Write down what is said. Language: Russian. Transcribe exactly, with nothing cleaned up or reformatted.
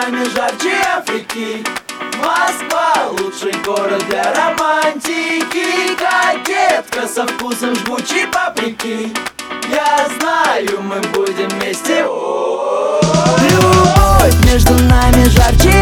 нами жарче Африки. Москва — лучший город для романтики. Кокетка со вкусом жгучей паприки. Я знаю, мы будем вместе. Любовь между нами жарче